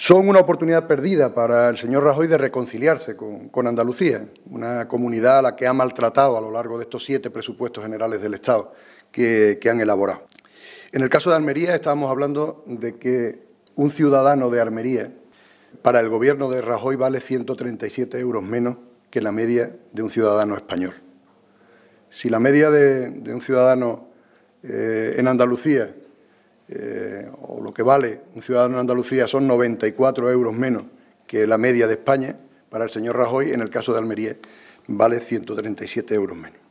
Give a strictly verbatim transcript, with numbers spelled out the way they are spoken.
son una oportunidad perdida para el señor Rajoy de reconciliarse con, con Andalucía, una comunidad a la que ha maltratado a lo largo de estos siete presupuestos generales del Estado que, que han elaborado. En el caso de Almería estábamos hablando de que un ciudadano de Almería para el Gobierno de Rajoy vale ciento treinta y siete euros menos que la media de un ciudadano español. Si la media de, de un ciudadano eh, en Andalucía, eh, o lo que vale un ciudadano en Andalucía, son noventa y cuatro euros menos que la media de España, para el señor Rajoy, en el caso de Almería, vale ciento treinta y siete euros menos.